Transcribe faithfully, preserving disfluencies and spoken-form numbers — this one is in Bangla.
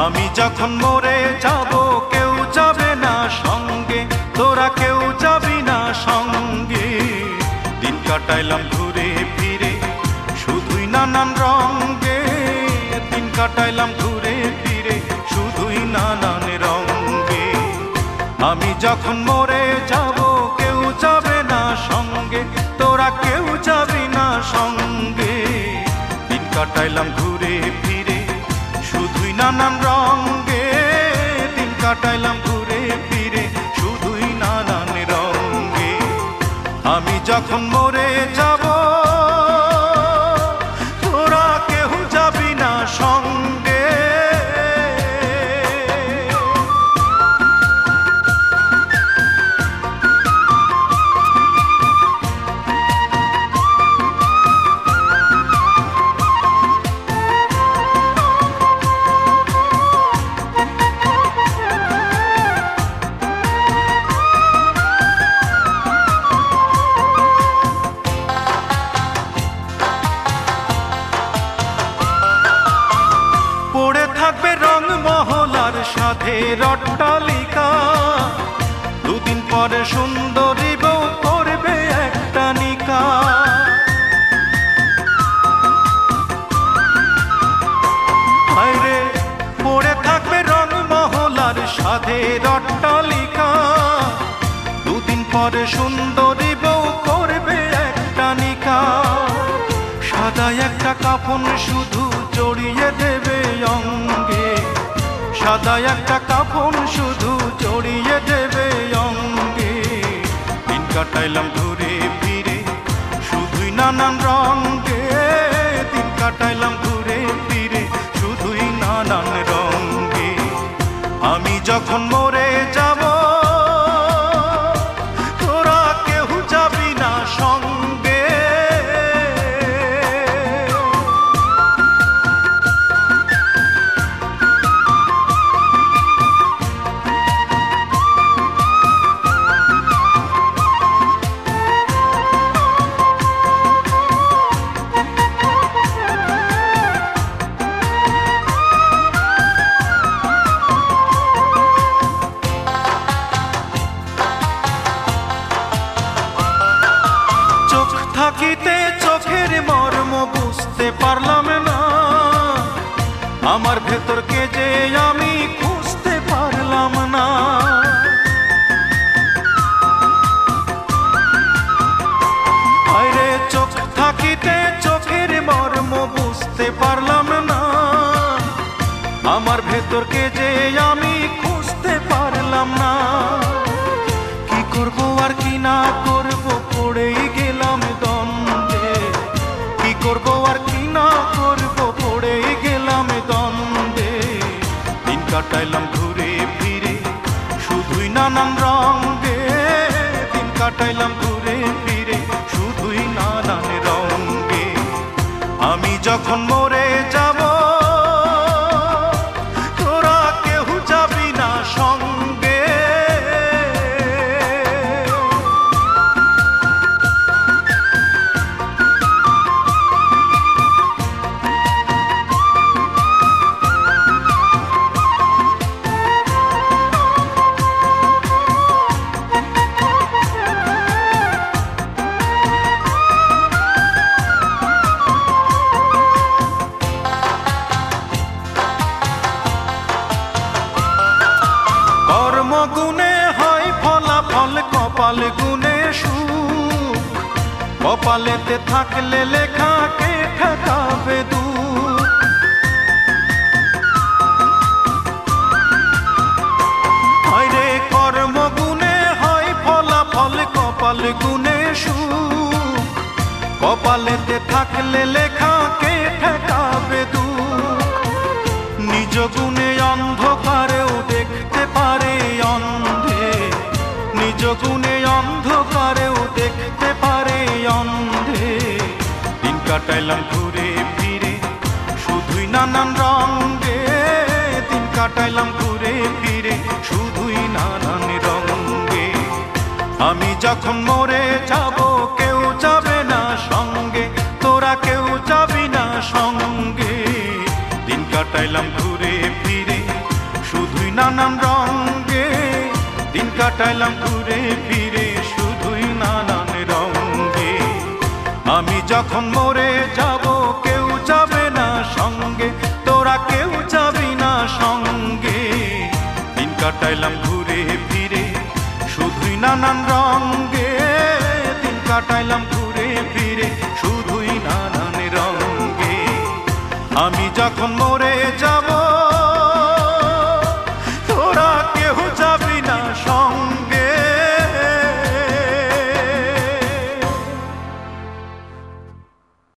আমি যখন মরে যাব কেউ যাবে না সঙ্গে, তোরা কেউ যাবি না সঙ্গে। দিন কাটাইলাম ঘুরে ফিরে শুধুই নানান রঙে, দিন কাটাইলাম ঘুরে ফিরে শুধুই নানান রঙে। আমি যখন মরে যাব কেউ যাবে না সঙ্গে, তোরা কেউ যাবি না সঙ্গে। দিন কাটাইলাম ঘুরে ফিরে শুধুই নানান রঙে, দিন কাটাইলাম ঘুরে ফিরে শুধুই নানান রঙে। আমি যখন মরে যাব তোরা কেউ যাবি না সঙ্গে। পড়ে থাকবে রং মহলার সাথে অট্টালিকা, দুদিন পরে সুন্দরী বউ করবে একটা নিকা। হায়রে পড়ে থাকবে রং মহলার সাথে অট্টালিকা, দুদিন পরে সুন্দরী বউ করবে একটা নিকা। সাদা একটা কাফন শুধু জড়িয়ে দেবে অঙ্গে, সাদা একটা কাফন শুধু জড়িয়ে দেবে অঙ্গে। দিন কাটাইলাম ঘুরে ফিরে শুধুই নানান রঙে, দিন কাটাইলাম ঘুরে ফিরে শুধুই নানান রঙে। আমি যখন মরে যাব তোরা কেউ যাবি না সঙ্গে। থাকিতে চোখের মর্ম বুঝতে পারলাম না, আমার ভেতরকে যে আমি খুঁজতে পারলাম না। আরে চোখ থাকিতে চোখের মর্ম বুঝতে পারলাম না, আমার ভেতরকে যে আমি খুঁজতে পারলাম না। কি করব আর কি না করব পড়েই গেলাম দ্বন্দ্বে, কি করব আর কি না করব পড়েই গেলাম দ্বন্দ্বে। দিন কাটাইলাম ঘুরে ফিরে শুধুই নানান রঙে, দিন কাটাইলাম ঘুরে ফিরে শুধুই নানান রঙে। আমি যখন মরে যাব তোরা কেউ যাবি না সঙ্গে। গুণে হয় ফলাফল, কপাল গুণে সুখ, কপালেতে থাকলে লেখাকে ঠেকাবে দুঃখ। হায়রে কর্ম গুণে হয় ফলাফল, কপাল গুণে সুখ, কপালেতে থাকলে লেখাকে ঠেকাবে দুঃখ। নিজ গুণে অন্ধকারেও দেখতে পারে অন্ধে, নিজ গুণে অন্ধকারেও দেখতে পারে অন্ধে। দিন কাটাইলাম ঘুরে ফিরে শুধুই নানান রঙে, দিন কাটাইলাম ঘুরে ফিরে শুধুই নানান রঙে। আমি যখন মরে যাব কেউ যাবে না সঙ্গে, তোরা কেউ যাবি না সঙ্গে। দিন কাটাইলাম ঘুরে ফিরে নানান রঙে, দিন কাটাইলাম ঘুরে ফিরে শুধুই নানান রঙে। আমি যখন মরে যাব কেউ যাবে না সঙ্গে, তোরা কেউ যাবি না সঙ্গে। দিন কাটাইলাম ঘুরে ফিরে শুধুই নানান রঙে, দিন কাটাইলাম ঘুরে ফিরে শুধুই নানান রঙে। আমি যখন মরে যাব